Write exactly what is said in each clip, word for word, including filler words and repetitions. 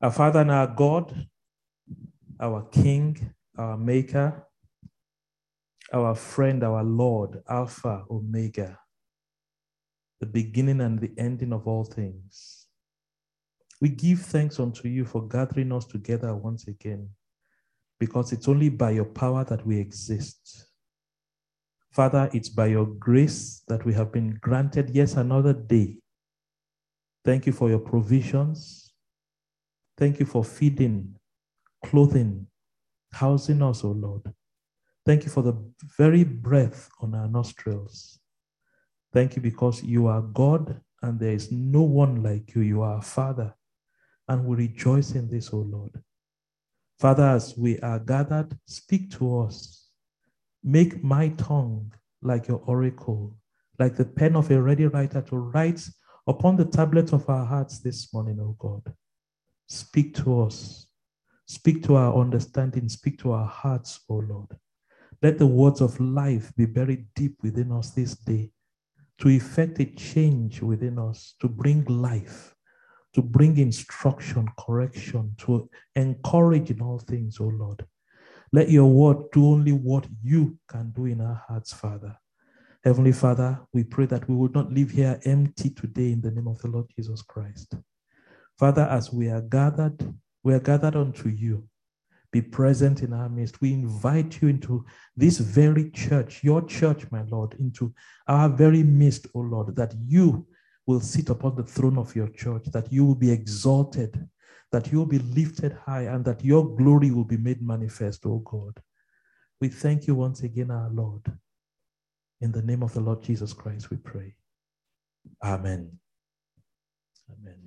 Our Father and our God, our King, our Maker, our friend, our Lord, Alpha, Omega, the beginning and the ending of all things. We give thanks unto you for gathering us together once again, because it's only by your power that we exist. Father, it's by your grace that we have been granted yet another day. Thank you for your provisions. Thank you for feeding, clothing, housing us, O Lord. Thank you for the very breath on our nostrils. Thank you because you are God and there is no one like you. You are our Father, and we rejoice in this, O Lord. Father, as we are gathered, speak to us. Make my tongue like your oracle, like the pen of a ready writer to write upon the tablet of our hearts this morning, O God. Speak to us. Speak to our understanding. Speak to our hearts, O Lord. Let the words of life be buried deep within us this day to effect a change within us, to bring life, to bring instruction, correction, to encourage in all things, O Lord. Let your word do only what you can do in our hearts, Father. Heavenly Father, we pray that we would not leave here empty today in the name of the Lord Jesus Christ. Father, as we are gathered, we are gathered unto you. Be present in our midst. We invite you into this very church, your church, my Lord, into our very midst, O Lord, that you will sit upon the throne of your church, that you will be exalted, that you will be lifted high, and that your glory will be made manifest, O God. We thank you once again, our Lord. In the name of the Lord Jesus Christ, we pray. Amen. Amen.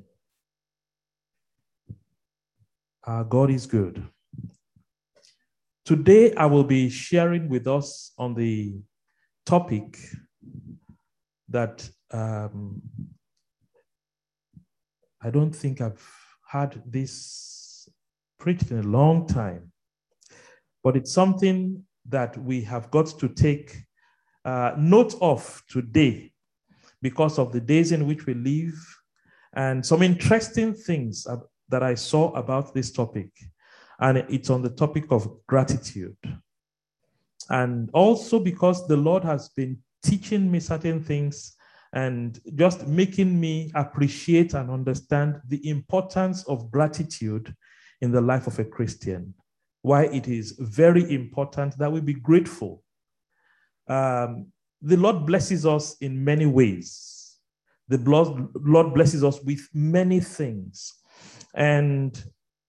Our God is good. Today, I will be sharing with us on the topic that um, I don't think I've had this preached in a long time, but it's something that we have got to take uh, note of today because of the days in which we live and some interesting things that I saw about this topic. And it's on the topic of gratitude. And also because the Lord has been teaching me certain things and just making me appreciate and understand the importance of gratitude in the life of a Christian. Why it is very important that we be grateful. Um, the Lord blesses us in many ways. The Lord blesses us with many things. And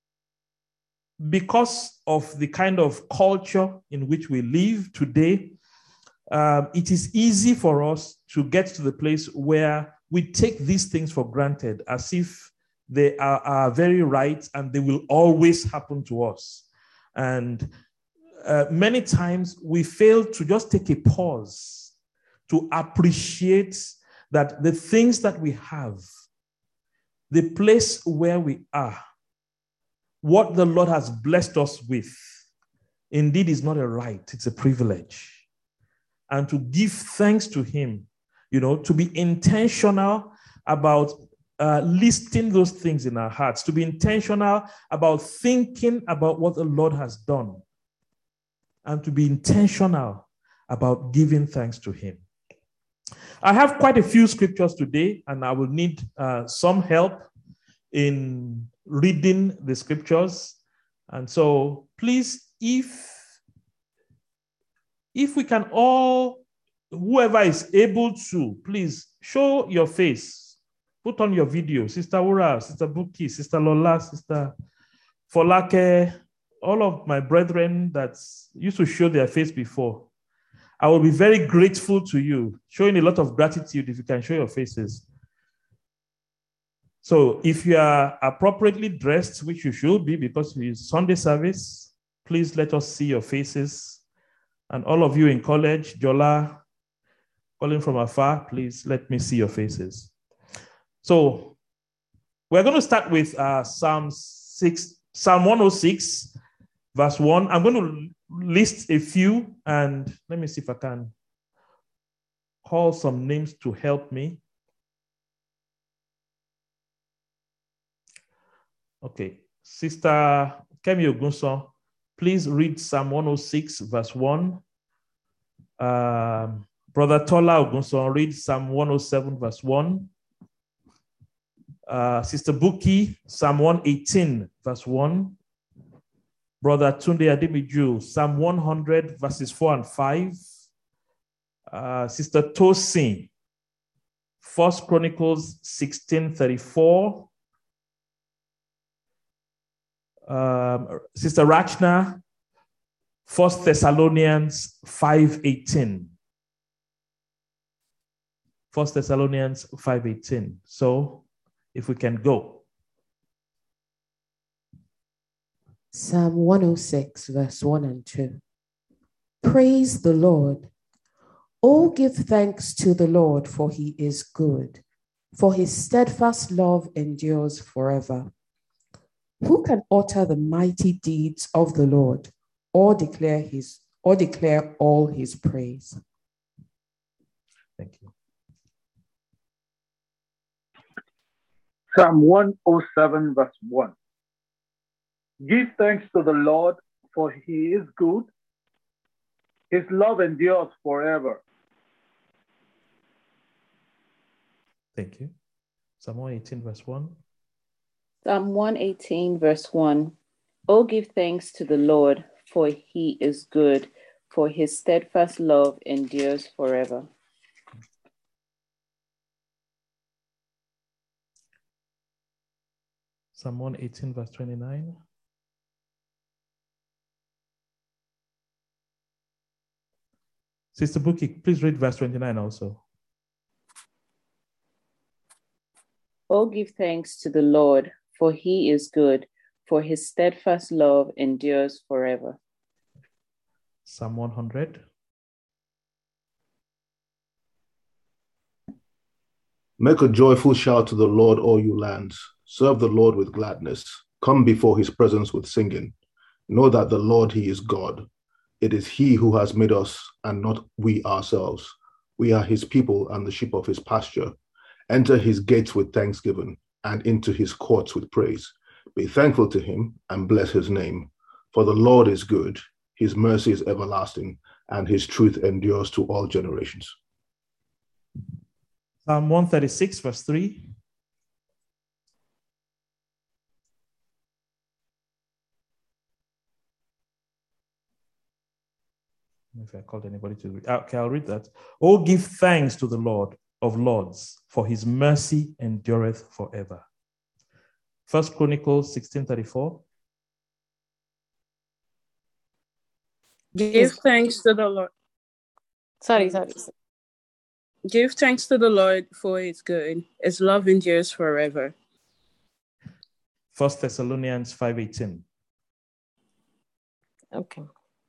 because of the kind of culture in which we live today, um, it is easy for us to get to the place where we take these things for granted as if they are our very right and they will always happen to us. And uh, many times we fail to just take a pause to appreciate that the things that we have, the place where we are, what the Lord has blessed us with, indeed is not a right, it's a privilege. And to give thanks to him, you know, to be intentional about uh, listing those things in our hearts, to be intentional about thinking about what the Lord has done, and to be intentional about giving thanks to him. I have quite a few scriptures today, and I will need uh, some help in reading the scriptures. And so please, if if we can all, whoever is able to, please show your face, put on your video. Sister Ura, Sister Buki, Sister Lola, Sister Folake, all of my brethren that used to show their face before. I will be very grateful to you, showing a lot of gratitude if you can show your faces. So if you are appropriately dressed, which you should be because it is Sunday service, please let us see your faces. And all of you in college, Jola, calling from afar, please let me see your faces. So we're going to start with uh, Psalm six, Psalm one oh six, verse one. I'm going to list a few, and let me see if I can call some names to help me. Okay, Sister Kemi Ogunson, please read Psalm one oh six, verse one. Um, Brother Tola Ogunson, read Psalm one oh seven, verse one. Uh, Sister Buki, Psalm one eighteen, verse one. Brother Tunde Ademiju, Psalm one hundred, verses four and five. Uh, Sister Tosin, First Chronicles sixteen thirty-four. Um, Sister Rachna, First Thessalonians five eighteen. First Thessalonians five eighteen. So, if we can go. Psalm one oh six, verse one and two. Praise the Lord. Oh, give thanks to the Lord, for he is good, for his steadfast love endures forever. Who can utter the mighty deeds of the Lord, or declare his or declare all his praise? Thank you. Psalm one oh seven, verse one. Give thanks to the Lord, for he is good. His love endures forever. Thank you. Psalm one eighteen, verse one. Psalm one eighteen, verse one. Oh, give thanks to the Lord, for he is good, for his steadfast love endures forever. Psalm one eighteen, verse twenty-nine. Sister Buki, please read verse twenty-nine also. Oh, give thanks to the Lord, for he is good, for his steadfast love endures forever. Psalm one hundred. Make a joyful shout to the Lord, all you lands. Serve the Lord with gladness. Come before his presence with singing. Know that the Lord, he is God. It is he who has made us and not we ourselves. We are his people and the sheep of his pasture. Enter his gates with thanksgiving and into his courts with praise. Be thankful to him and bless his name. For the Lord is good, his mercy is everlasting, and his truth endures to all generations. Psalm one thirty-six, verse three. If I called anybody to read. Okay, I'll read that. Oh, give thanks to the Lord of Lords, for his mercy endureth forever. First Chronicles sixteen thirty-four. Give thanks to the Lord. Sorry, sorry. Give thanks to the Lord, for his good. His love endures forever. First Thessalonians five eighteen. Okay.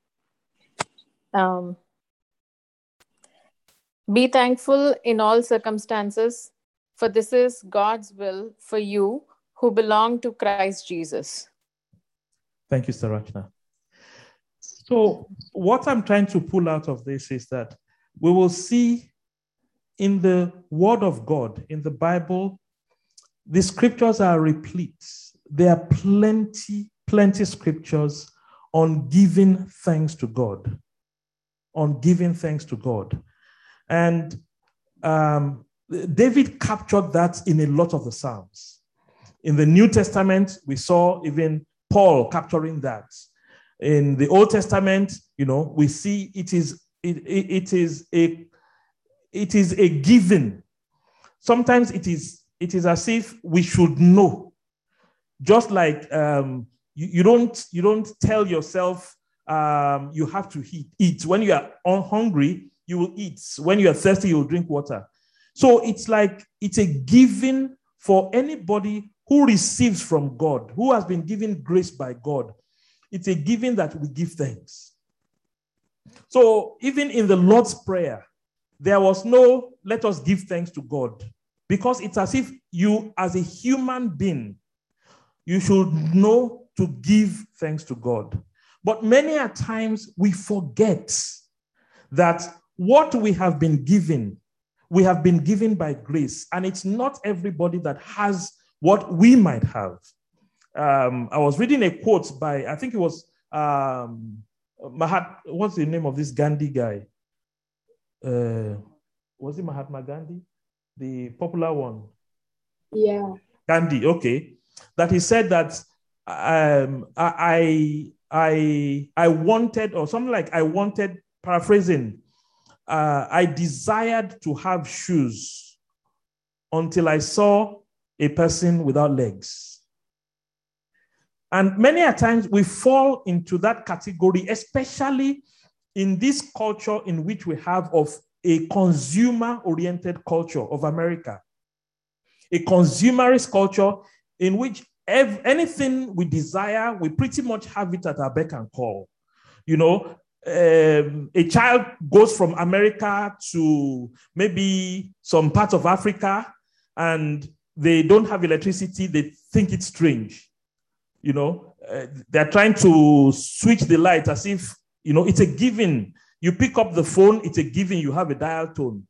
Um, be thankful in all circumstances, for this is God's will for you who belong to Christ Jesus. Thank you, Sarachna. So what I'm trying to pull out of this is that we will see in the Word of God, in the Bible, the scriptures are replete. There are plenty, plenty scriptures on giving thanks to God. On giving thanks to God. And um, David captured that in a lot of the Psalms. In the New Testament, we saw even Paul capturing that. In the Old Testament, you know, we see it is it, it, it is a it is a given. Sometimes it is it is as if we should know. Just like um, you, you don't you don't tell yourself um, you have to eat. Eat when you are hungry, you will eat. When you are thirsty, you will drink water. So it's like it's a given for anybody who receives from God, who has been given grace by God. It's a given that we give thanks. So even in the Lord's Prayer, there was no, let us give thanks to God. Because it's as if you, as a human being, you should know to give thanks to God. But many a times we forget that what we have been given, we have been given by grace. And it's not everybody that has what we might have. Um, I was reading a quote by, I think it was um, Mahat, what's the name of this Gandhi guy? Uh, was it Mahatma Gandhi? The popular one? Yeah. Gandhi, okay. That he said that um, I, I, I wanted, or something like I wanted, paraphrasing, uh, I desired to have shoes until I saw a person without legs. And many a times we fall into that category, especially in this culture in which we have of a consumer-oriented culture of America. A consumerist culture in which ev- anything we desire, we pretty much have it at our beck and call. You know, um, a child goes from America to maybe some part of Africa and they don't have electricity, they think it's strange. You know, uh, they're trying to switch the light as if, you know, it's a given. You pick up the phone, it's a given, you have a dial tone.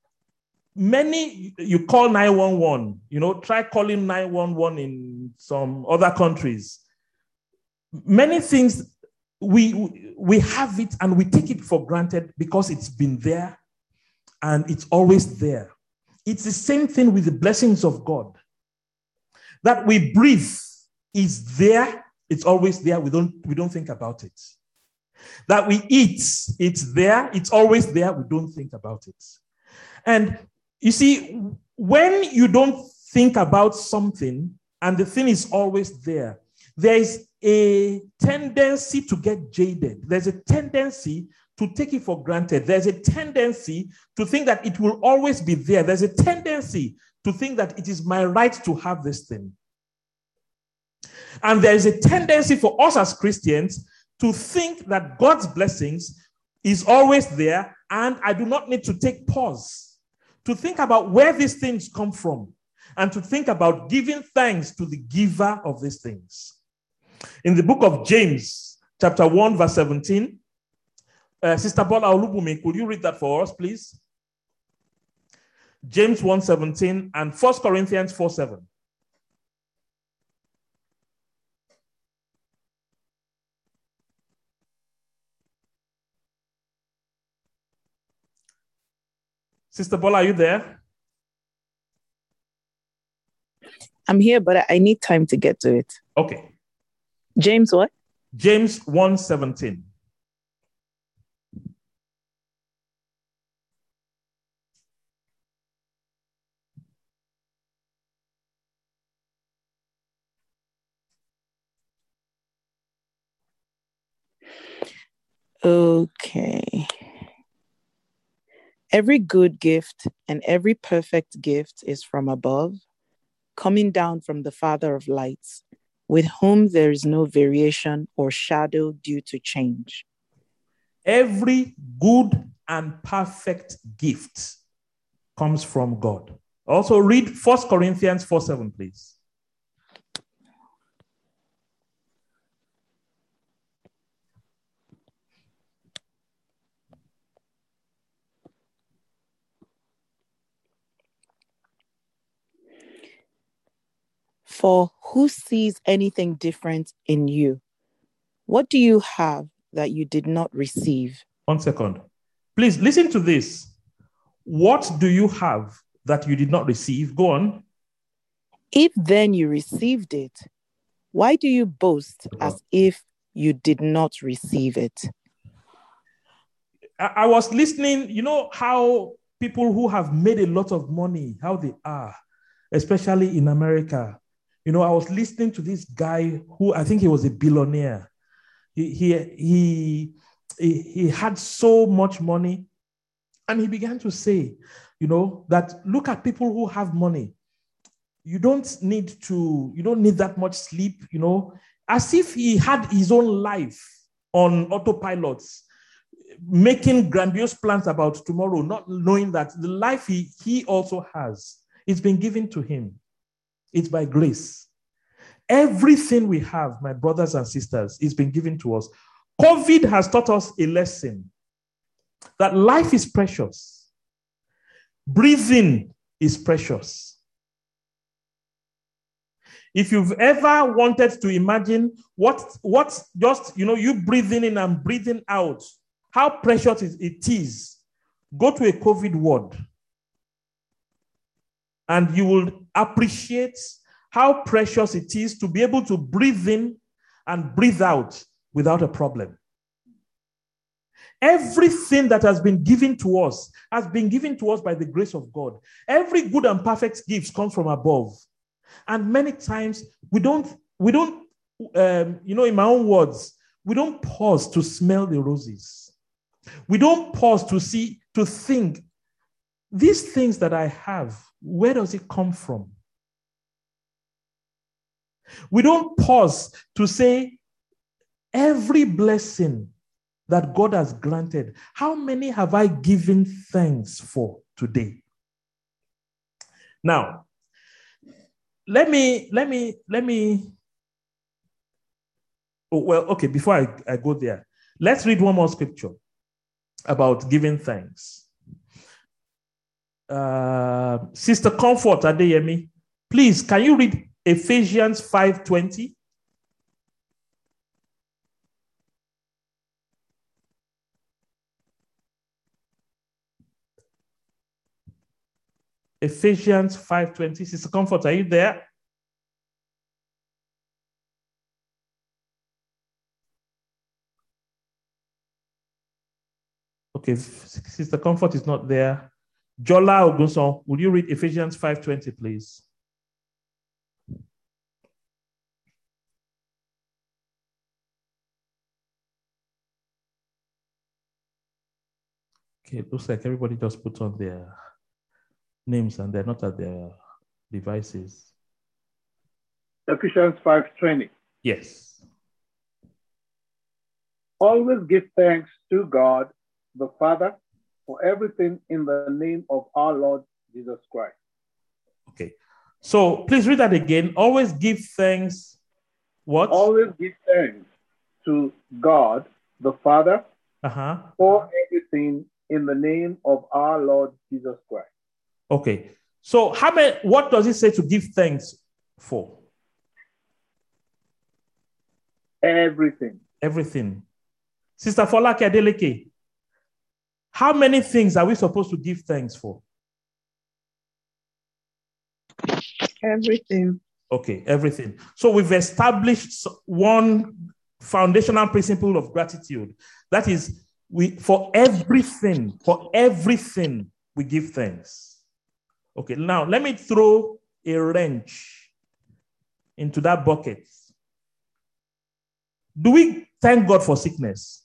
Many, you call nine one one, you know, try calling nine one one in some other countries. Many things, we, we have it and we take it for granted because it's been there and it's always there. It's the same thing with the blessings of God. That we breathe is there, it's always there, we don't, we don't think about it. That we eat, it's there, it's always there, we don't think about it. And you see, when you don't think about something and the thing is always there, there is a tendency to get jaded. There's a tendency to take it for granted. There's a tendency to think that it will always be there. There's a tendency to think that it is my right to have this thing. And there is a tendency for us as Christians to think that God's blessings is always there and I do not need to take pause to think about where these things come from and to think about giving thanks to the giver of these things. In the book of James, chapter one, verse seventeen, uh, Sister Bola Olubumi, could you read that for us, please? James one seventeen and First Corinthians four seven. Sister Bola, are you there? I'm here, but I need time to get to it. Okay. James what? James one seventeen. Okay. Every good gift and every perfect gift is from above, coming down from the Father of lights, with whom there is no variation or shadow due to change. Every good and perfect gift comes from God. Also read First Corinthians four seven, please. For who sees anything different in you? What do you have that you did not receive? One second. Please listen to this. What do you have that you did not receive? Go on. If then you received it, why do you boast as if you did not receive it? I, I was listening, you know how people who have made a lot of money, how they are, especially in America. You know, I was listening to this guy who I think he was a billionaire. He, he, he, he, he had so much money. And he began to say, you know, that look at people who have money. You don't need to, you don't need that much sleep, you know, as if he had his own life on autopilot, making grandiose plans about tomorrow, not knowing that the life he, he also has, it's been given to him. It's by grace. Everything we have, my brothers and sisters, is been given to us. COVID has taught us a lesson that life is precious. Breathing is precious. If you've ever wanted to imagine what, what just, you know, you breathing in and breathing out, how precious it is, go to a COVID ward and you will appreciate how precious it is to be able to breathe in and breathe out without a problem. Everything that has been given to us has been given to us by the grace of God. Every good and perfect gift comes from above. And many times we don't, we don't, um, you know, in my own words, we don't pause to smell the roses. We don't pause to see, to think, these things that I have, where does it come from? We don't pause to say, every blessing that God has granted, how many have I given thanks for today? Now, let me, let me, let me, oh, well, okay, before I, I go there, let's read one more scripture about giving thanks. Uh, Sister Comfort Adeyemi, please, can you read Ephesians five twenty? Ephesians five twenty. Sister Comfort, are you there? Okay, Sister Comfort is not there. Jola Ogunson, will you read Ephesians five twenty, please? Okay, it looks like everybody just put on their names and they're not at their devices. Ephesians five twenty. Yes. Always give thanks to God, the Father, for everything in the name of our Lord Jesus Christ. Okay. So please read that again. Always give thanks. What? Always give thanks to God, the Father, uh-huh. for everything in the name of our Lord Jesus Christ. Okay. So how many, what does it say to give thanks for? Everything. Everything. Sister Folake Adeleke, how many things are we supposed to give thanks for? Everything. Okay, everything. So we've established one foundational principle of gratitude. That is, we for everything, for everything, we give thanks. Okay, now let me throw a wrench into that bucket. Do we thank God for sickness?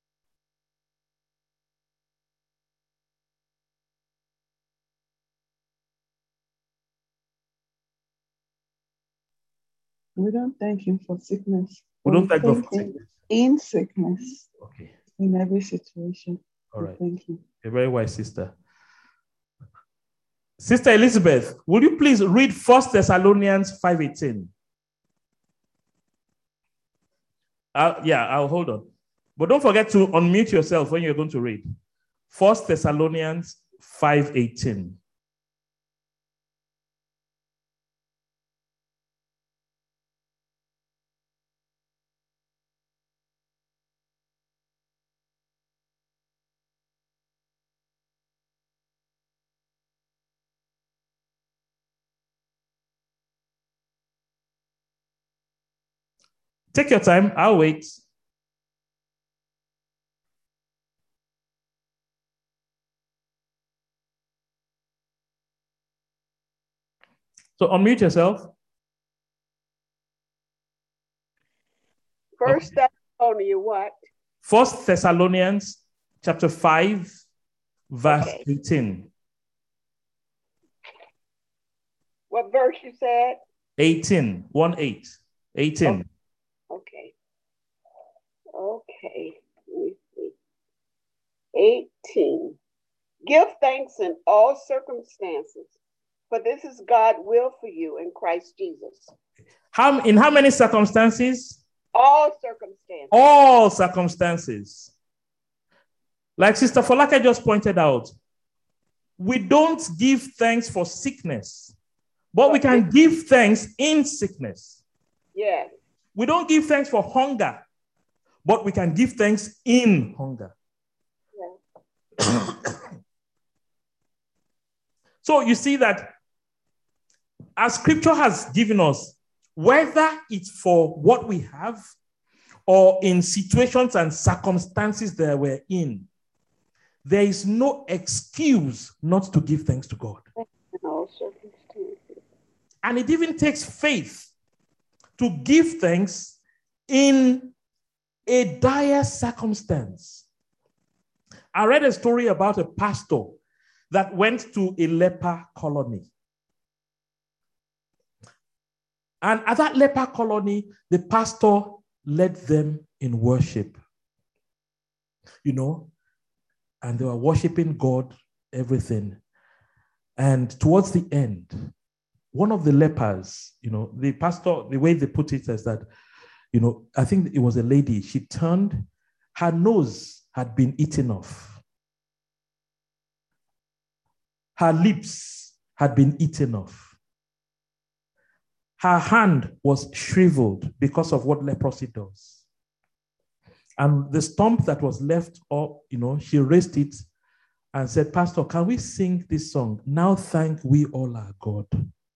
We don't thank him for sickness. We don't thank God for him sickness. In sickness. Okay. In every situation. All right. Thank you. A very wise sister. Sister Elizabeth, will you please read First Thessalonians five eighteen? Uh, yeah, I'll hold on. But don't forget to unmute yourself when you're going to read. First Thessalonians five eighteen. Take your time. I'll wait. So unmute yourself. First Okay. Thessalonians what? First Thessalonians chapter five, verse Okay. eighteen. What verse you said? eighteen. One eight. eighteen. Okay. Okay. Let me see. eighteen. Give thanks in all circumstances, for this is God's will for you in Christ Jesus. How, in how many circumstances? All circumstances. All circumstances. Like Sister Folake just pointed out, we don't give thanks for sickness, But we can give thanks in sickness. Yes. We don't give thanks for hunger, but we can give thanks in hunger. Yes. So you see that as scripture has given us, whether it's for what we have or in situations and circumstances that we're in, there is no excuse not to give thanks to God. In all circumstances. And it even takes faith to give thanks in a dire circumstance. I read a story about a pastor that went to a leper colony. And at that leper colony, the pastor led them in worship. You know, and they were worshiping God, everything. And towards the end, one of the lepers, you know, the pastor, the way they put it is that, you know, I think it was a lady, she turned, her nose had been eaten off. Her lips had been eaten off. Her hand was shriveled because of what leprosy does. And the stump that was left, or you know, she raised it and said, Pastor, can we sing this song? Now thank we all our God.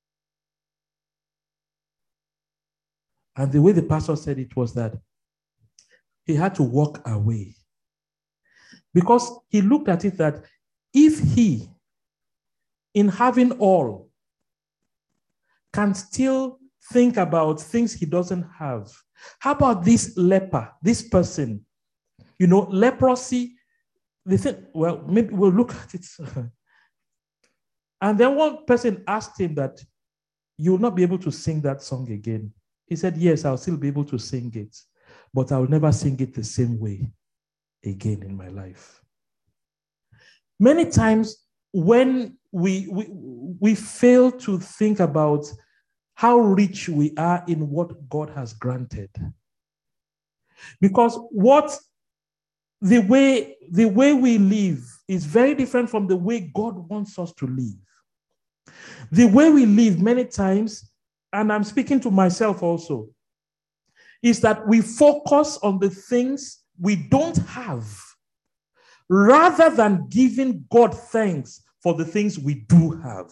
And the way the pastor said it was that he had to walk away. Because he looked at it that if he, in having all, can still think about things he doesn't have, how about this leper, this person? You know, leprosy, they think, well, maybe we'll look at it. And then one person asked him that, you will not be able to sing that song again. He said, yes, I'll still be able to sing it, but I will never sing it the same way again in my life. Many times when we, we, we fail to think about how rich we are in what God has granted. Because what the way, the way we live is very different from the way God wants us to live. The way we live many times, and I'm speaking to myself also, is that we focus on the things we don't have rather than giving God thanks for the things we do have.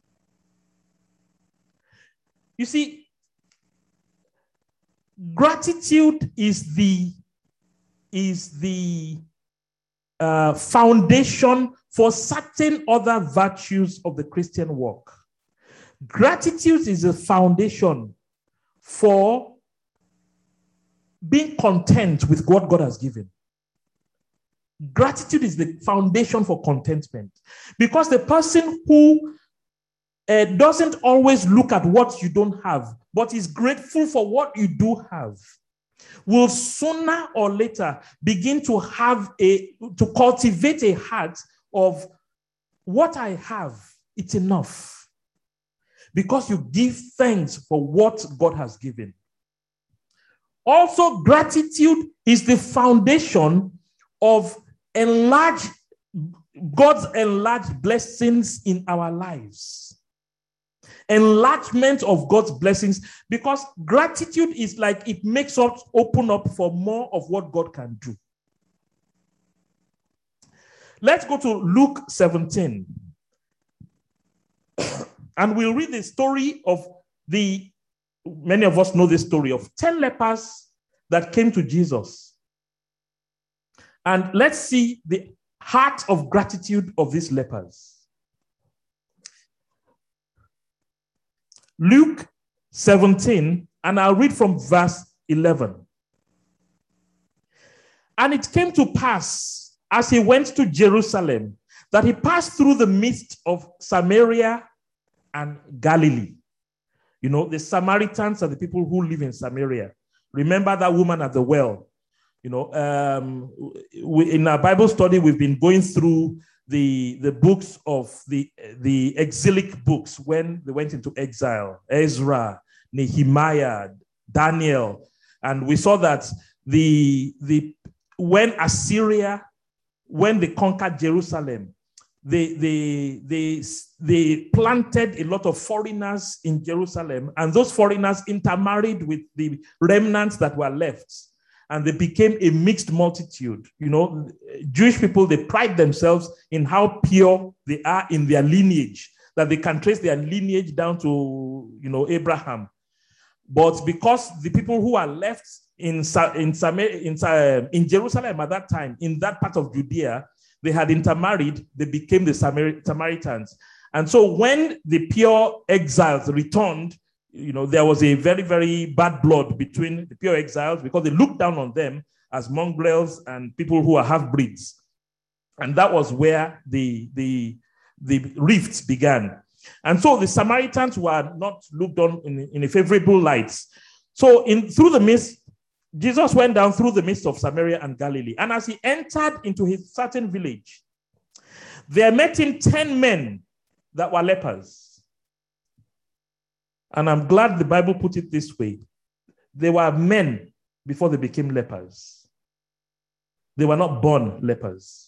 You see, gratitude is the, is the uh, foundation for certain other virtues of the Christian walk. Gratitude is a foundation for being content with what God has given. Gratitude is the foundation for contentment. Because the person who uh, doesn't always look at what you don't have, but is grateful for what you do have, will sooner or later begin to have a, to cultivate a heart of what I have, it's enough. Because you give thanks for what God has given. Also, gratitude is the foundation of enlarged, God's enlarged blessings in our lives. Enlargement of God's blessings, because gratitude is like it makes us open up for more of what God can do. Let's go to Luke seventeen. And we'll read the story of the, many of us know the story of ten lepers that came to Jesus. And let's see the heart of gratitude of these lepers. Luke seventeen, and I'll read from verse eleven. And it came to pass, as he went to Jerusalem, that he passed through the midst of Samaria and Galilee. You know, the Samaritans are the people who live in Samaria. Remember that woman at the well. You know, um, we, in our Bible study, we've been going through the, the books of the, the exilic books when they went into exile. Ezra, Nehemiah, Daniel. And we saw that the, the when Assyria, when they conquered Jerusalem, they, they, they, they planted a lot of foreigners in Jerusalem, and those foreigners intermarried with the remnants that were left, and they became a mixed multitude. You know, Jewish people, they pride themselves in how pure they are in their lineage, that they can trace their lineage down to, you know, Abraham. But because the people who are left in, in, in, in Jerusalem at that time, in that part of Judea, they had intermarried, they became the Samar- Samaritans. And so when the pure exiles returned, you know, there was a very, very bad blood between the pure exiles because they looked down on them as mongrels and people who are half-breeds. And that was where the, the, the rifts began. And so the Samaritans were not looked on in, in a favorable light. So in through the midst, Jesus went down through the midst of Samaria and Galilee. And as he entered into his certain village, there met him ten men that were lepers. And I'm glad the Bible put it this way. They were men before they became lepers. They were not born lepers.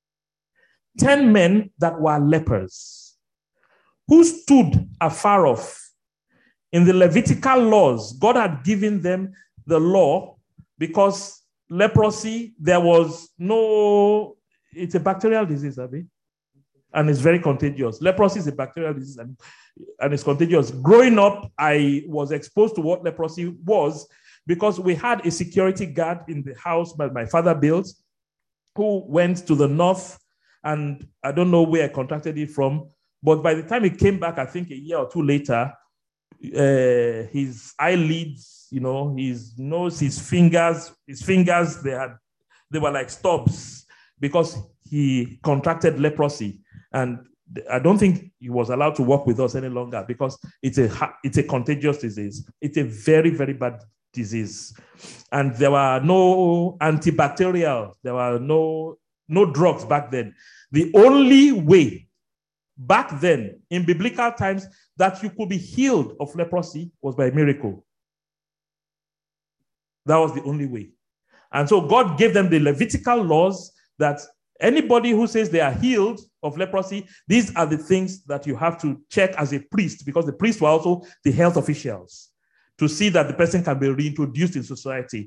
Ten men that were lepers, who stood afar off. In the Levitical laws, God had given them the law because leprosy, there was no, it's a bacterial disease, Abby, and it's very contagious. Leprosy is a bacterial disease and, and it's contagious. Growing up, I was exposed to what leprosy was because we had a security guard in the house that my father built who went to the north, and I don't know where I contracted it from, but by the time he came back, I think a year or two later, uh, his eyelids, you know, his nose, his fingers, his fingers, they had, they were like stubs because he contracted leprosy. And I don't think he was allowed to work with us any longer because it's a, it's a contagious disease. It's a very, very bad disease. And there were no antibacterial, there were no, no drugs back then. The only way back then, in biblical times, that you could be healed of leprosy was by miracle. That was the only way. And so God gave them the Levitical laws that anybody who says they are healed of leprosy, these are the things that you have to check as a priest, because the priests were also the health officials, to see that the person can be reintroduced in society.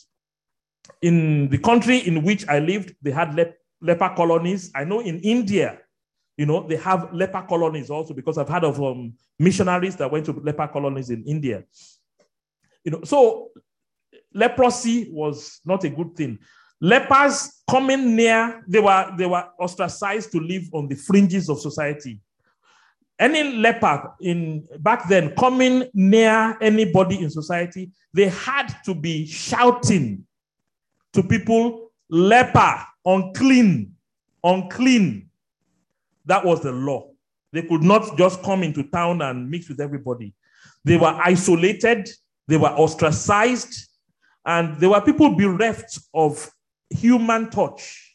In the country in which I lived, they had lep- leper colonies. I know in India, you know, they have leper colonies also, because I've heard of um, missionaries that went to leper colonies in India. You know, so leprosy was not a good thing. Lepers coming near, they were, they were ostracized to live on the fringes of society. Any leper in back then coming near anybody in society, they had to be shouting to people, leper, unclean, unclean. That was the law. They could not just come into town and mix with everybody. They were isolated, they were ostracized, and there were people bereft of human touch.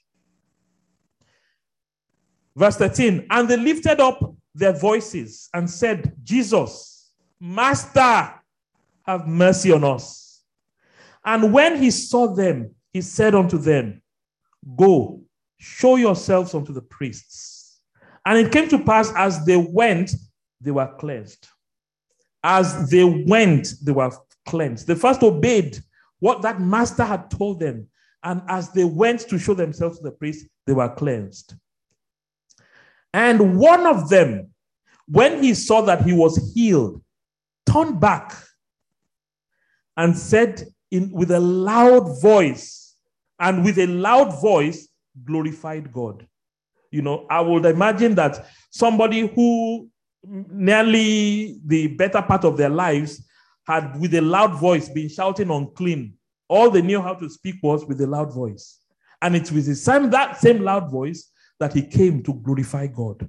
Verse thirteen, and they lifted up their voices and said, Jesus, Master, have mercy on us. And when he saw them, he said unto them, go, show yourselves unto the priests. And it came to pass as they went, they were cleansed. As they went, they were cleansed. They first obeyed what that master had told them. And as they went to show themselves to the priest, they were cleansed. And one of them, when he saw that he was healed, turned back and said in, with a loud voice, and with a loud voice, glorified God. You know, I would imagine that somebody who nearly the better part of their lives had with a loud voice been shouting unclean. All they knew how to speak was with a loud voice. And it's with the same, that same loud voice that he came to glorify God.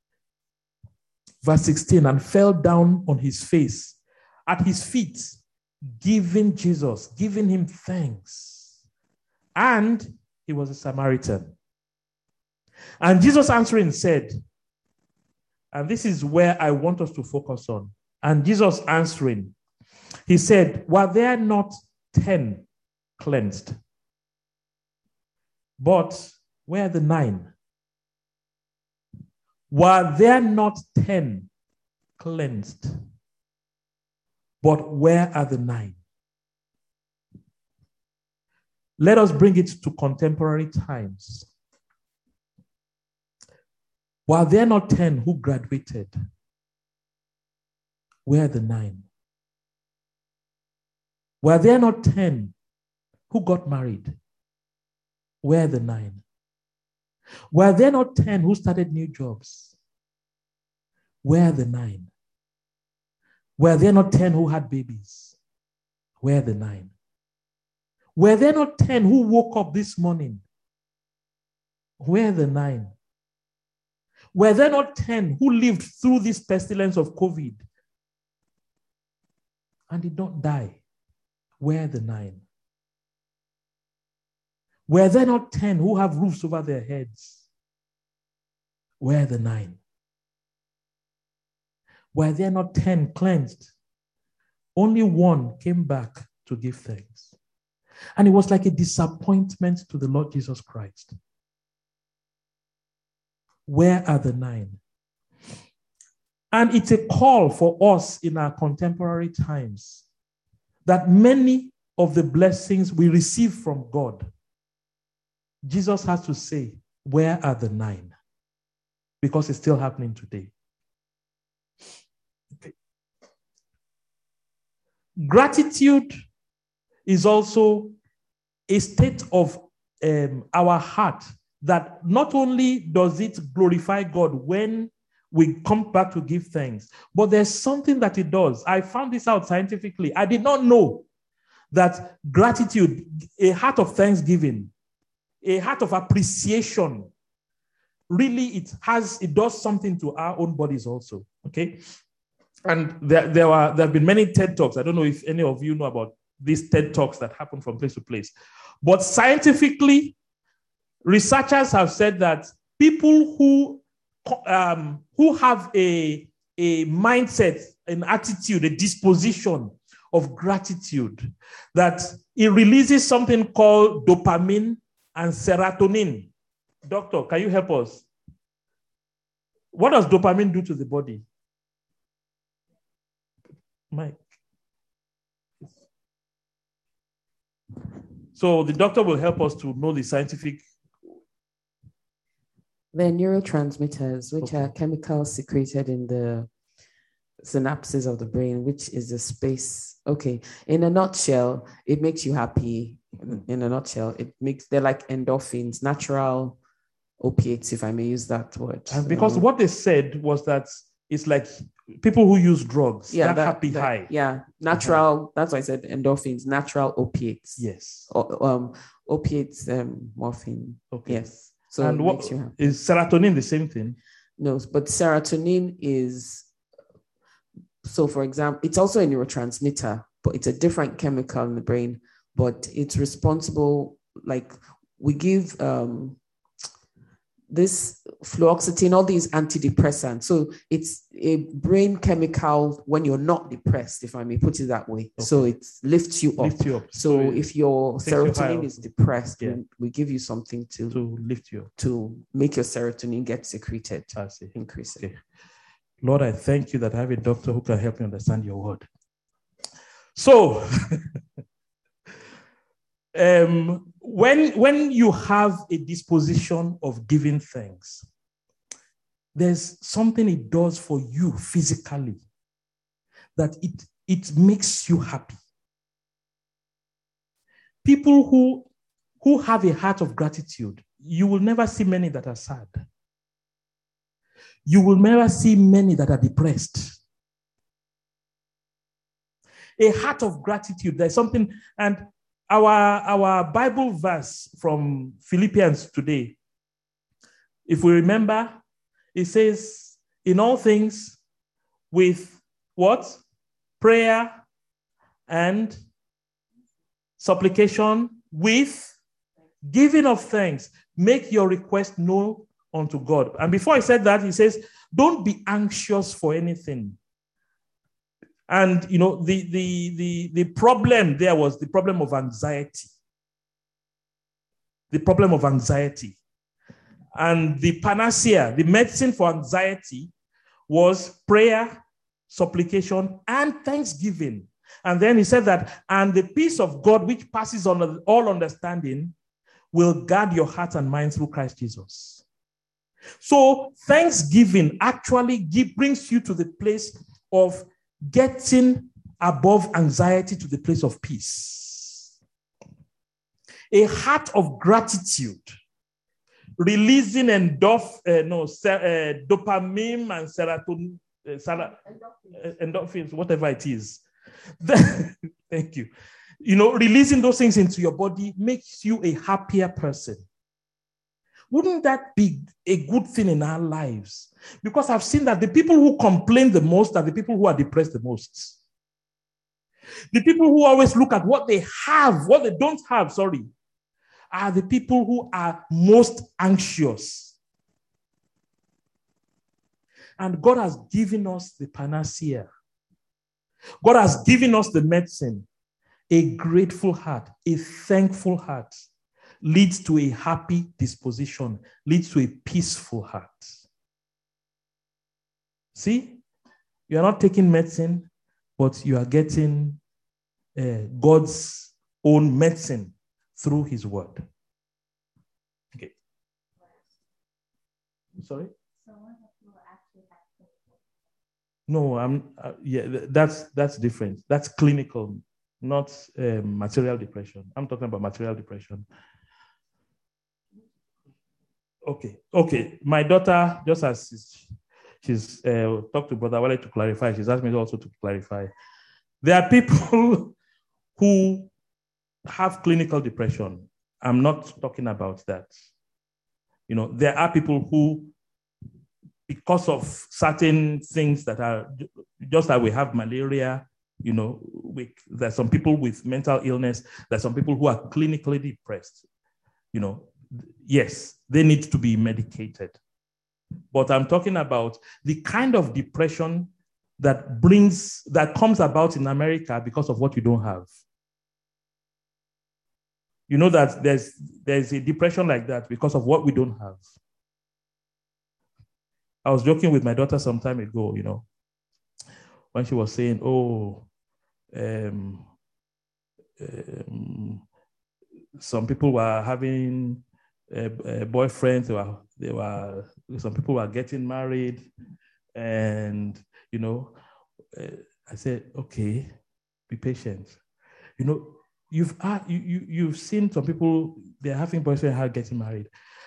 Verse sixteen, and fell down on his face at his feet, giving Jesus, giving him thanks. And he was a Samaritan. And Jesus answering said, and this is where I want us to focus on. And Jesus answering, he said, were there not ten cleansed? But where are the nine? Were there not ten cleansed? But where are the nine? Let us bring it to contemporary times. Were there not ten who graduated? Where are the nine? Were there not ten who got married? Where are the nine? Were there not ten who started new jobs? Where are the nine? Were there not ten who had babies? Where are the nine? Were there not ten who woke up this morning? Where are the nine? Were there not ten who lived through this pestilence of COVID and did not die? Where are the nine? Were there not ten who have roofs over their heads? Where are the nine? Were there not ten cleansed? Only one came back to give thanks. And it was like a disappointment to the Lord Jesus Christ. Where are the nine? And it's a call for us in our contemporary times that many of the blessings we receive from God, Jesus has to say, where are the nine? Because it's still happening today. Okay. Gratitude is also a state of um, our heart that not only does it glorify God when we come back to give thanks, but there's something that it does. I found this out scientifically. I did not know that gratitude, a heart of thanksgiving, a heart of appreciation, really it has, it does something to our own bodies also, okay? And there, there, are, there have been many TED Talks. I don't know if any of you know about these TED Talks that happen from place to place. But scientifically, researchers have said that people who um, who have a, a mindset, an attitude, a disposition of gratitude, that it releases something called dopamine and serotonin. Doctor, can you help us? What does dopamine do to the body? Mike. So the doctor will help us to know the scientific. They're neurotransmitters, which Okay. are chemicals secreted in the synapses of the brain, which is the space. Okay, in a nutshell, it makes you happy. In a nutshell, it makes, they're like endorphins, natural opiates, if I may use that word. And because Um, what they said was that it's like people who use drugs, yeah, that, that- happy that- high. Yeah, natural. That's why I said endorphins, natural opiates. Yes. O- um, opiates, um, morphine. Okay. Yes. So And it what makes you happy. is serotonin the same thing? No, but serotonin is, so for example, it's also a neurotransmitter, but it's a different chemical in the brain, but it's responsible, like we give um, this fluoxetine, all these antidepressants. So it's a brain chemical when you're not depressed, if I may put it that way. So it lifts you up. Lift you up. So it if your takes you higher serotonin is depressed, Yeah. we, we give you something to, to lift you up. to make your serotonin get secreted, I see. increase it. Okay. Lord, I thank you that I have a doctor who can help me understand your word. So, um, when, when you have a disposition of giving thanks, there's something it does for you physically that it, it makes you happy. People who, who have a heart of gratitude, you will never see many that are sad. You will never see many that are depressed. A heart of gratitude, there's something, and our, our Bible verse from Philippians today, if we remember, it says, in all things, with what? Prayer and supplication, with giving of thanks, make your request known unto God. And before he said that, he says, don't be anxious for anything. And, you know, the, the, the, the problem there was the problem of anxiety. The problem of anxiety. And the panacea, the medicine for anxiety, was prayer, supplication, and thanksgiving. And then he said that, and the peace of God, which passes on all understanding, will guard your heart and mind through Christ Jesus. So thanksgiving actually give, brings you to the place of getting above anxiety to the place of peace. A heart of gratitude, releasing endorph, uh, no, uh, dopamine and serotonin, uh, sera, uh, endorphins, whatever it is. Thank you. You know, releasing those things into your body makes you a happier person. Wouldn't that be a good thing in our lives? Because I've seen that the people who complain the most are the people who are depressed the most. The people who always look at what they have, what they don't have, sorry, are the people who are most anxious. And God has given us the panacea. God has given us the medicine. A grateful heart, a thankful heart leads to a happy disposition, leads to a peaceful heart. See, you are not taking medicine, but you are getting uh, God's own medicine through his word. Okay. Sorry? No, I'm. Uh, yeah, that's that's different. That's clinical, not um, material depression. I'm talking about material depression. Okay, okay. My daughter, just as she's, she's uh, talked to Brother Wale to clarify, she's asked me also to clarify. There are people who have clinical depression. I'm not talking about that. You know, there are people who, because of certain things that are, just like we have malaria, you know, we, there's some people with mental illness, there's some people who are clinically depressed. You know, yes, they need to be medicated. But I'm talking about the kind of depression that brings, that comes about in America because of what you don't have. You know that there's, there's a depression like that because of what we don't have. I was joking with my daughter some time ago, you know, when she was saying, oh, um, um, some people were having uh, uh, boyfriends, they were, they were, some people were getting married, and, you know, uh, I said, okay, be patient. You know, you've, uh, you, you, you've seen some people, they're having boyfriends, how getting married.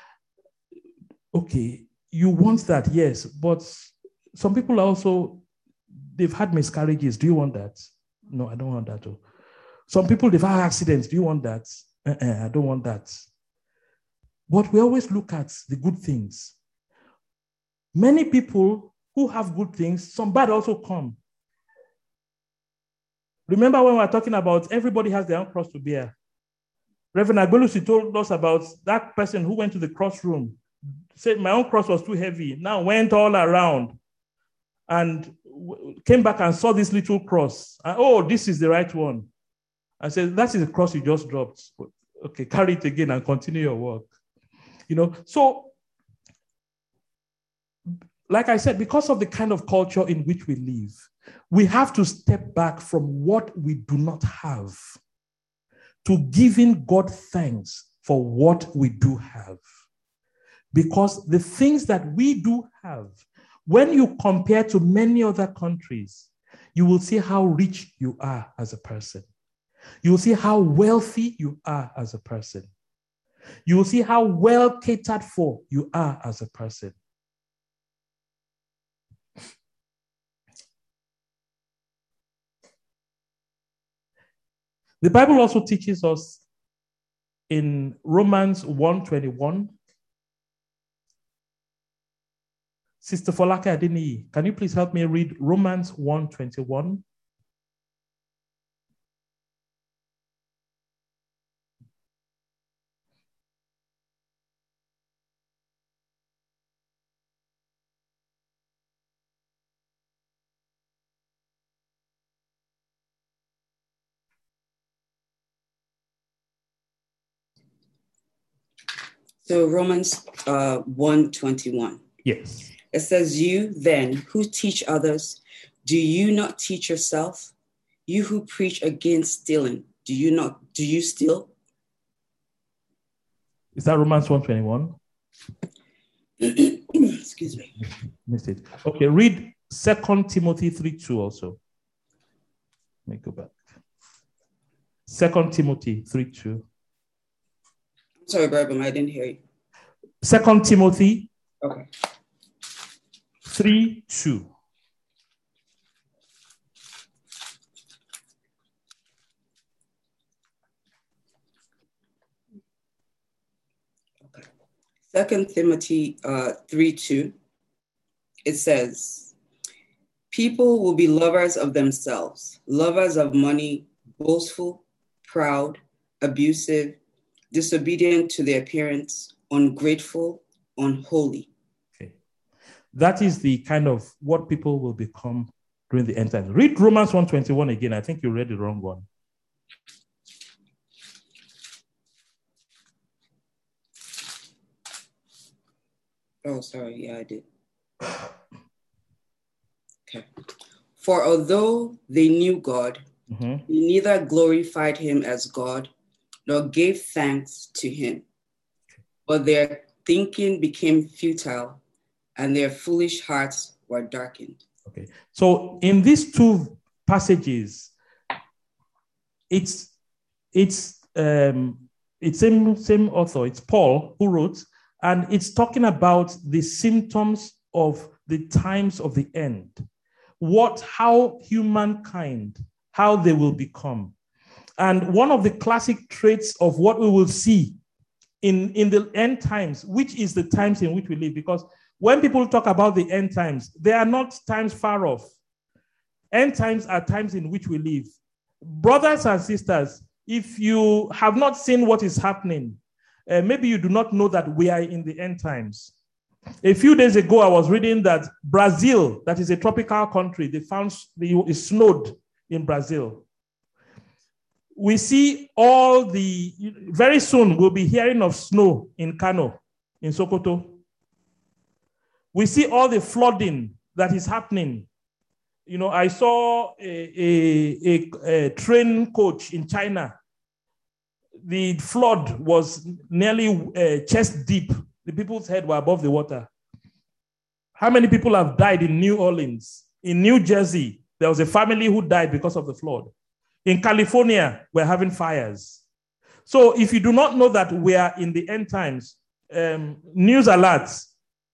Okay, you want that, yes, but some people are also, they've had miscarriages. Do you want that? No, I don't want that too. Some people, they've had accidents. Do you want that? Uh-uh, I don't want that. But we always look at the good things. Many people who have good things, some bad also come. Remember when we were talking about everybody has their own cross to bear? Reverend Agbelusi told us about that person who went to the crossroom, said my own cross was too heavy, now went all around and came back and saw this little cross. And, oh, this is the right one. I said, that is the cross you just dropped. Okay, carry it again and continue your work. You know, so like I said, because of the kind of culture in which we live, we have to step back from what we do not have to giving God thanks for what we do have. Because the things that we do have, when you compare to many other countries, you will see how rich you are as a person. You will see how wealthy you are as a person. You will see how well catered for you are as a person. The Bible also teaches us in Romans one twenty-one. Sister Folake Adeniyi, can you please help me read Romans one twenty-one? So Romans uh, one twenty-one. Yes. It says, you then who teach others, do you not teach yourself? You who preach against stealing, do you not, do you steal? Is that Romans one twenty-one? Excuse me. Missed it. Okay, read Second Timothy three two also. Let me go back. Second Timothy three two. Sorry, Bergam, I didn't hear you. Second Timothy okay. three two. Okay. Second Timothy uh, three two. It says, people will be lovers of themselves, lovers of money, boastful, proud, abusive, disobedient to their parents, ungrateful, unholy. Okay. That is the kind of what people will become during the end times. Read Romans one twenty-one again. I think you read the wrong one. Oh, sorry. Yeah, I did. Okay. For although they knew God, mm-hmm. they neither glorified him as God nor gave thanks to him. But their thinking became futile and their foolish hearts were darkened. Okay. So in these two passages, it's it's um it's same same author, it's Paul who wrote, and it's talking about the symptoms of the times of the end. What, how humankind, how they will become. And one of the classic traits of what we will see in, in the end times, which is the times in which we live, because when people talk about the end times, they are not times far off. End times are times in which we live. Brothers and sisters, if you have not seen what is happening, uh, maybe you do not know that we are in the end times. A few days ago, I was reading that Brazil, that is a tropical country, they found it snowed in Brazil. We see all the, very soon we'll be hearing of snow in Kano, in Sokoto. We see all the flooding that is happening. You know, I saw a, a, a, a train coach in China. The flood was nearly uh, chest deep. The people's head were above the water. How many people have died in New Orleans? In New Jersey, there was a family who died because of the flood. In California, we're having fires. So if you do not know that we are in the end times, um, news alerts,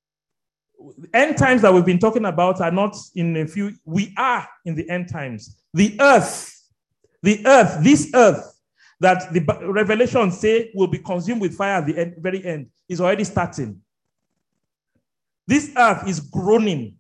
end times that we've been talking about are not in a few, we are in the end times. The earth, the earth, this earth that the Revelation say will be consumed with fire at the end, very end, is already starting. This earth is groaning.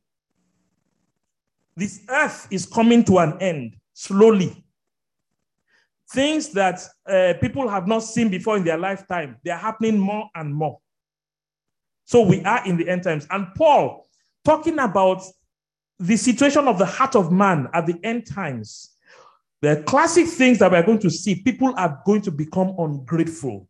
This earth is coming to an end slowly. Things that uh, people have not seen before in their lifetime, they are happening more and more. So we are in the end times. And Paul, talking about the situation of the heart of man at the end times, the classic things that we're going to see, people are going to become ungrateful.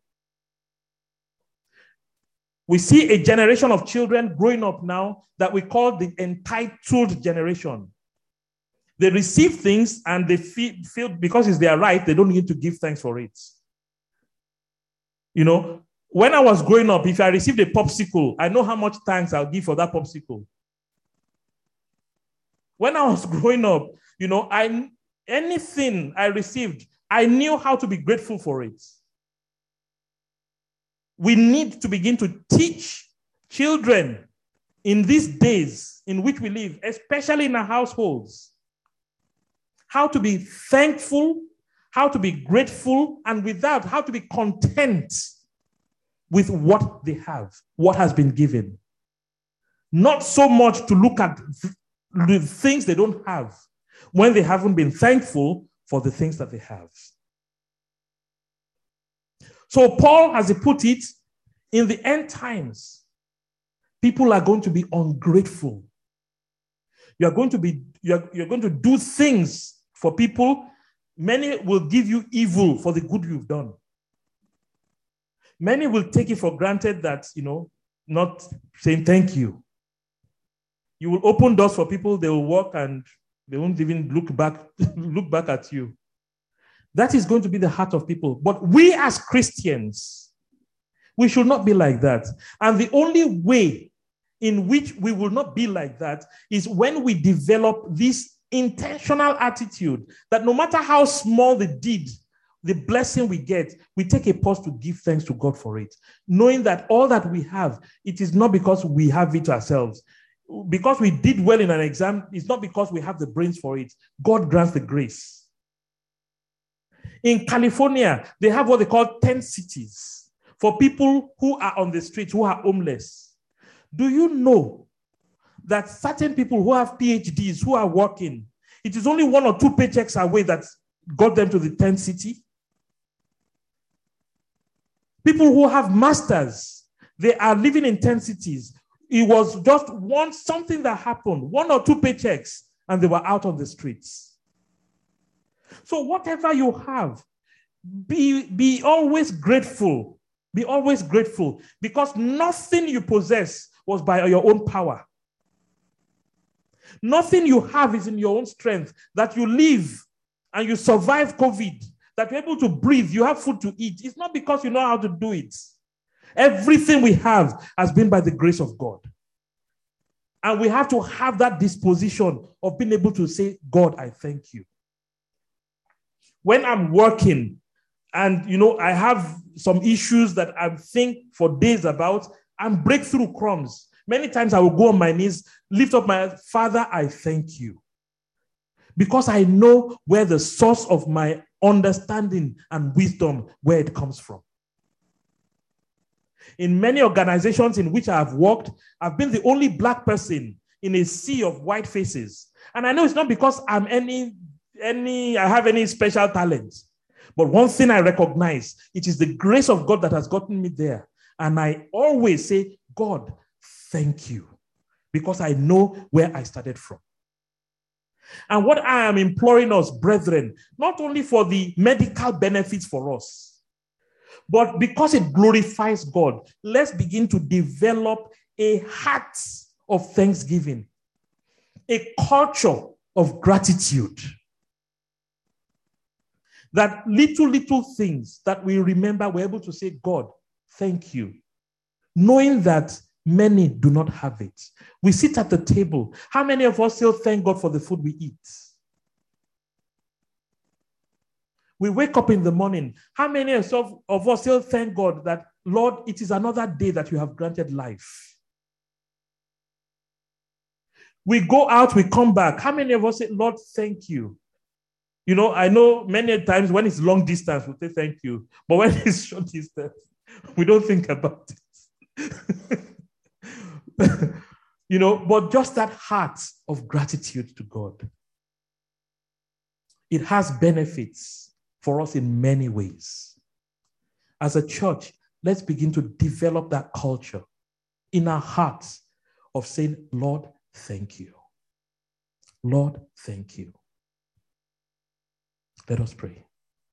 We see a generation of children growing up now that we call the entitled generation. They receive things and they feel, feel because it's their right, they don't need to give thanks for it. You know, when I was growing up, if I received a popsicle, I know how much thanks I'll give for that popsicle. When I was growing up, you know, I anything I received, I knew how to be grateful for it. We need to begin to teach children in these days in which we live, especially in our households, how to be thankful, how to be grateful, and with that, how to be content with what they have, what has been given. Not so much to look at the things they don't have when they haven't been thankful for the things that they have. So Paul, as he put it, in the end times, people are going to be ungrateful. You are going to be, you are, you're going to do things for people. Many will give you evil for the good you've done. Many will take it for granted that, you know, not saying thank you. You will open doors for people, they will walk and they won't even look back, look back at you. That is going to be the heart of people. But we as Christians, we should not be like that. And the only way in which we will not be like that is when we develop this intentional attitude that no matter how small the deed, the blessing we get, we take a pause to give thanks to God for it, knowing that all that we have, it is not because we have it ourselves. Because we did well in an exam, it's not because we have the brains for it. God grants the grace. In California, they have what they call tent cities for people who are on the streets, who are homeless. Do you know that certain people who have P H Ds, who are working, it is only one or two paychecks away that got them to the tent city? People who have masters, they are living in tent cities. It was just one something that happened, one or two paychecks, and they were out on the streets. So whatever you have, be, be always grateful. Be always grateful, because nothing you possess was by your own power. Nothing you have is in your own strength. That you live and you survive COVID, that you're able to breathe, you have food to eat. It's not because you know how to do it. Everything we have has been by the grace of God. And we have to have that disposition of being able to say, God, I thank you. When I'm working and, you know, I have some issues that I think for days about, and breakthrough crumbs. Many times I will go on my knees, lift up my Father, I thank you. Because I know where the source of my understanding and wisdom, where it comes from. In many organizations in which I have worked, I've been the only black person in a sea of white faces. And I know it's not because I'm any, any, I have any special talent. But one thing I recognize, it is the grace of God that has gotten me there. And I always say, God, thank you. Because I know where I started from. And what I am imploring us, brethren, not only for the medical benefits for us, but because it glorifies God, let's begin to develop a heart of thanksgiving, a culture of gratitude. That little, little things that we remember, we're able to say, God, thank you. Knowing that many do not have it. We sit at the table. How many of us still thank God for the food we eat? We wake up in the morning. How many of us still thank God that, Lord, it is another day that you have granted life? We go out, we come back. How many of us say, Lord, thank you? You know, I know many times when it's long distance, we say thank you. But when it's short distance, we don't think about it. You know, but just that heart of gratitude to God. It has benefits for us in many ways. As a church, let's begin to develop that culture in our hearts of saying, Lord, thank you. Lord, thank you. Let us pray.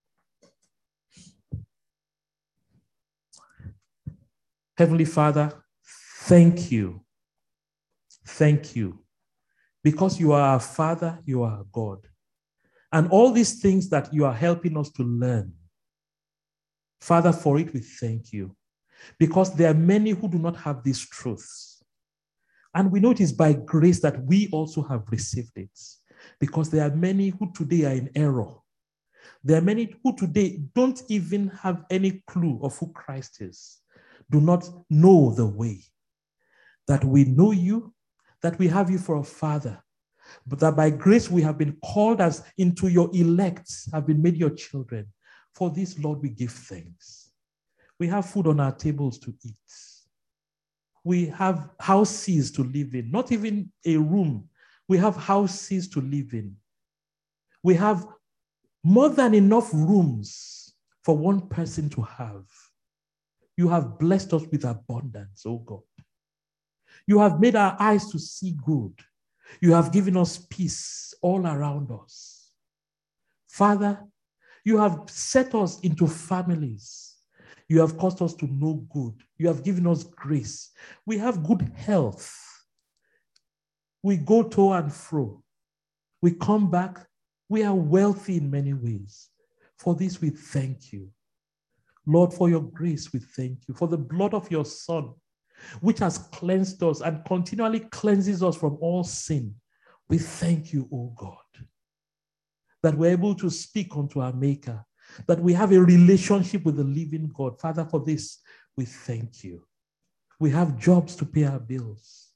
Heavenly Father, thank you. Thank you. Because you are our Father, you are our God. And all these things that you are helping us to learn, Father, for it we thank you. Because there are many who do not have these truths. And we know it is by grace that we also have received it. Because there are many who today are in error. There are many who today don't even have any clue of who Christ is. Do not know the way. That we know you, that we have you for a Father, but that by grace we have been called as into your elect, have been made your children. For this, Lord, we give thanks. We have food on our tables to eat. We have houses to live in, not even a room. We have houses to live in. We have more than enough rooms for one person to have. You have blessed us with abundance, oh God. You have made our eyes to see good. You have given us peace all around us. Father, you have set us into families. You have caused us to know good. You have given us grace. We have good health. We go to and fro. We come back. We are wealthy in many ways. For this, we thank you. Lord, for your grace, we thank you. For the blood of your Son, which has cleansed us and continually cleanses us from all sin. We thank you, O God, that we're able to speak unto our Maker, that we have a relationship with the living God. Father, for this, we thank you. We have jobs to pay our bills.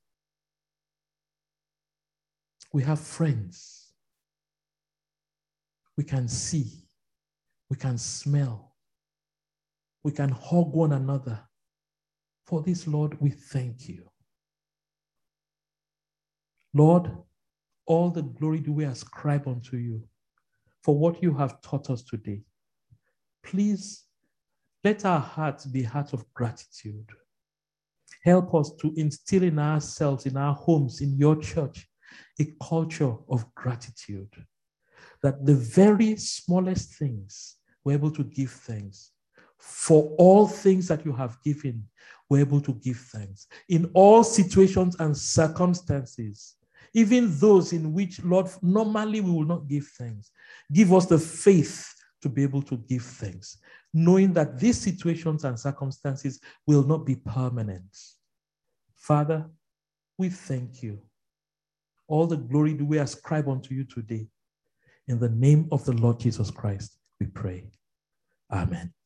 We have friends. We can see. We can smell. We can hug one another. For this, Lord, we thank you. Lord, all the glory do we ascribe unto you for what you have taught us today. Please, let our hearts be hearts of gratitude. Help us to instill in ourselves, in our homes, in your church, a culture of gratitude. That the very smallest things, we're able to give thanks. For all things that you have given, we're able to give thanks. In all situations and circumstances, even those in which, Lord, normally we will not give thanks. Give us the faith to be able to give thanks, knowing that these situations and circumstances will not be permanent. Father, we thank you. All the glory do we ascribe unto you today. In the name of the Lord Jesus Christ, we pray. Amen.